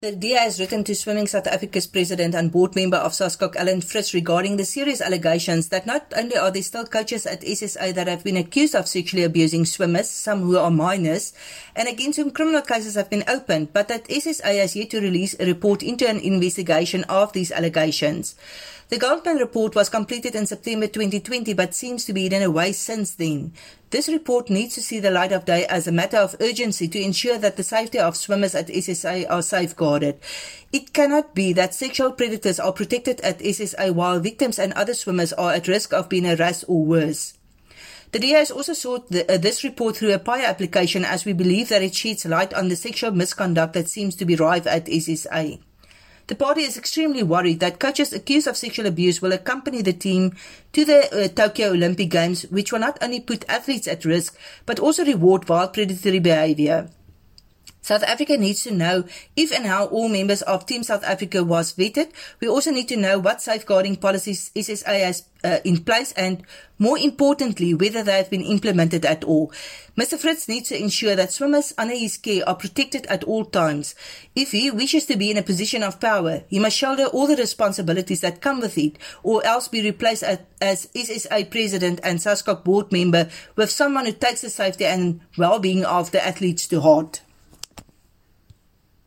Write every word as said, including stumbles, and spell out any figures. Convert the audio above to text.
The D A has written to Swimming South Africa's president and board member of SASCOC, Alan Fritz, regarding the serious allegations that not only are there still coaches at S S A that have been accused of sexually abusing swimmers, some who are minors, and against whom criminal cases have been opened, but that S S A has yet to release a report into an investigation of these allegations. The Goldman report was completed in September twenty twenty, but seems to be hidden away since then. This report needs to see the light of day as a matter of urgency to ensure that the safety of swimmers at S S A are safeguarded. It cannot be that sexual predators are protected at S S A while victims and other swimmers are at risk of being harassed or worse. The D A has also sought the, uh, this report through a P I A application, as we believe that it sheds light on the sexual misconduct that seems to be rife at S S A. The party is extremely worried that coaches accused of sexual abuse will accompany the team to the uh, Tokyo Olympic Games, which will not only put athletes at risk, but also reward wild predatory behavior. South Africa needs to know if and how all members of Team South Africa was vetted. We also need to know what safeguarding policies S S A has uh, in place and, more importantly, whether they have been implemented at all. Mister Fritz needs to ensure that swimmers under his care are protected at all times. If he wishes to be in a position of power, he must shoulder all the responsibilities that come with it, or else be replaced as, as S S A president and SASCOC board member with someone who takes the safety and well-being of the athletes to heart.